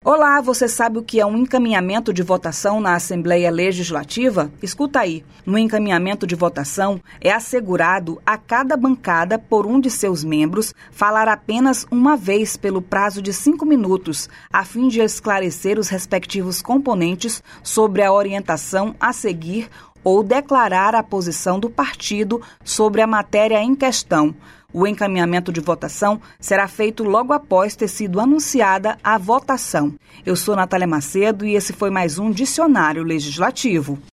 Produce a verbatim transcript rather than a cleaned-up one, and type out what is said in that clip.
Olá, você sabe o que é um encaminhamento de votação na Assembleia Legislativa? Escuta aí. No encaminhamento de votação, é assegurado a cada bancada, por um de seus membros, falar apenas uma vez pelo prazo de cinco minutos, a fim de esclarecer os respectivos componentes sobre a orientação a seguir ou declarar a posição do partido sobre a matéria em questão. O encaminhamento de votação será feito logo após ter sido anunciada a votação. Eu sou Natália Macedo e esse foi mais um Dicionário Legislativo.